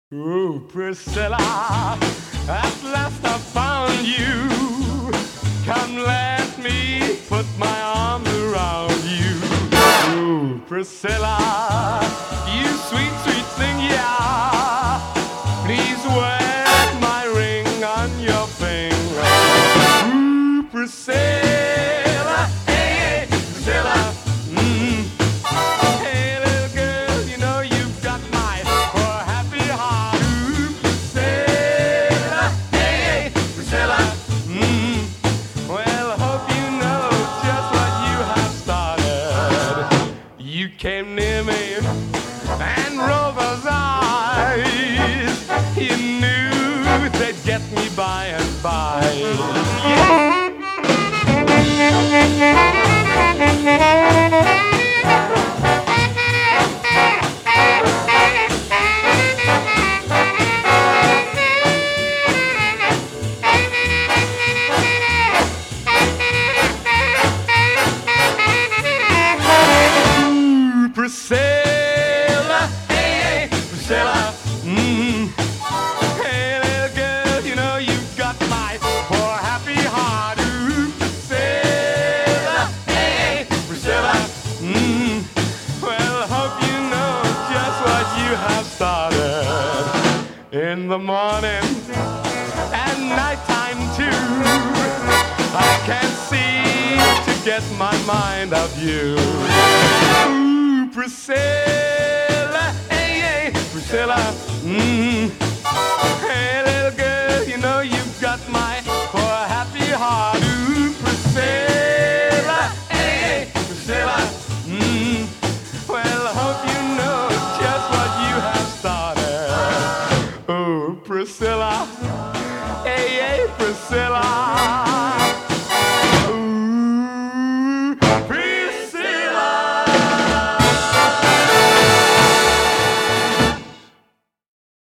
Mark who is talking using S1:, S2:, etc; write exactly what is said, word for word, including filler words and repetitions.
S1: Ooh, Priscilla, at last I found you. Come, let me put my arms around you. Ooh, Priscilla, you sweet, sweet thing, yeah. Please wear my ring on your finger. Ooh, Priscilla, hey, Priscilla, mmm. Hey, little girl, you know you've got my poor happy heart. Ooh, Priscilla, hey, Priscilla, mmm. Well, I hope you know just what you have started. You came near me and rolled those eyes. You knew they'd get me by and by. Yeah. Priscilla, hey, Priscilla, mmm. Hey, little girl, you know you've got my poor happy heart. Ooh, Priscilla, hey, Priscilla, mmm. Well, I hope you know just what you have started. In the morning and nighttime too, I can't seem to get my mind off you. Priscilla, hey, hey, Priscilla, mmm. Hey, little girl, you know you've got my poor happy heart. Ooh, Priscilla, hey, hey, Priscilla, mmm. Well, I hope you know just what you have started. Ooh, Priscilla, hey, hey, Priscilla.